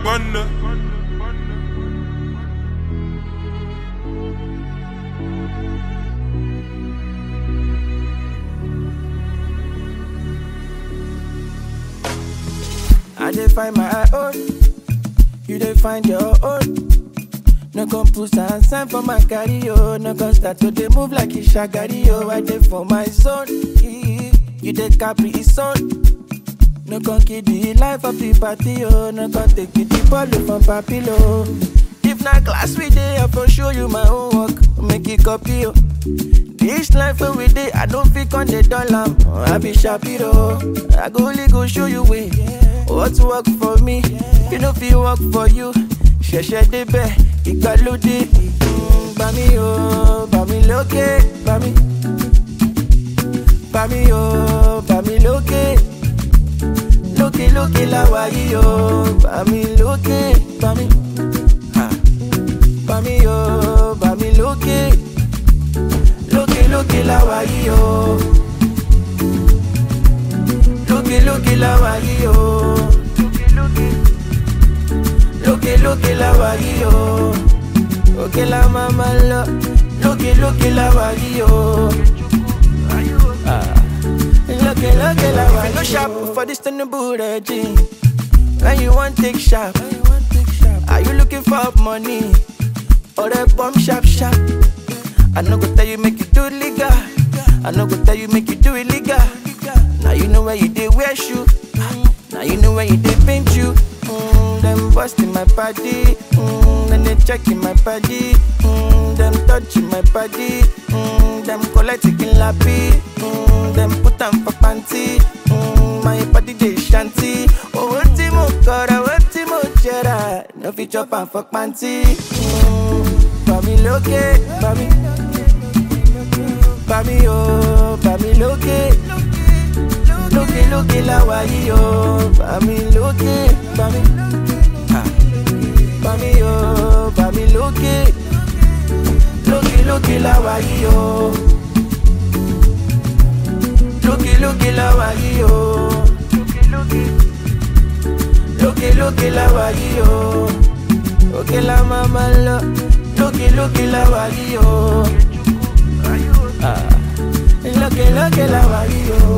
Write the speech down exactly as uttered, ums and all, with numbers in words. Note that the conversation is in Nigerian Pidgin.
Wonder. I dey find my own, you dey find your own. No come put and sign for my cardio. No come start to dey move like a shagari. Oh, I dey for my zone, you dey capri his son. No come kill the life of the party. Oh, no come take it the ball from papilo. If not class we dey, I for show you my own work. Make it copy. Oh. This life when we dey, I don't feel on the dollar. I be Shapiro. I go only go show you way. What work for me, you know feel work for you. Sheshe debe, ìgbàlódé. Bami o, bami lókè, bami. Bami o, bami lókè. Lókè lókè la wà yìí o. Bami lókè, bami. Ha. Bami o, bami lókè. Lókè lókè la wà yìí o. Lókè lókè la wà yìí o. Lókè lókè la wà yìí o. Òkè la mama lọ. Lókè lókè la wà yìí o. Lókè lókè la wà yìí o. No sharp for this Tinubu regime. When you want take sharp, are you looking for money or a bomb sharp sharp? I no go tell you make you do legal. I no go tell you make you do illegal. Now you know where you dey wear shoe. Now you know where you dey paint you. Mm, them busting my body. Mm, then they checking my body. Mm, them touching my body. Mm, them collecting lappy. Mm, them put on for panty. Mm, my body dey shanty. Oh, what mo kora, what mo jera. No fit chop and fuck panty. Mm, Bami loke, bami. Bami oh, bami loke. Loke loke la wa yi oh, bami loke, bami. Ha. Bami oh, bami loke. Loke loke la wa yi oh. Loke loke la wa yi oh. Loke loke la wa yi oh. Oke la mama lo. Loke loke la wa yi oh. Ah. Loke loke la wa yi oh.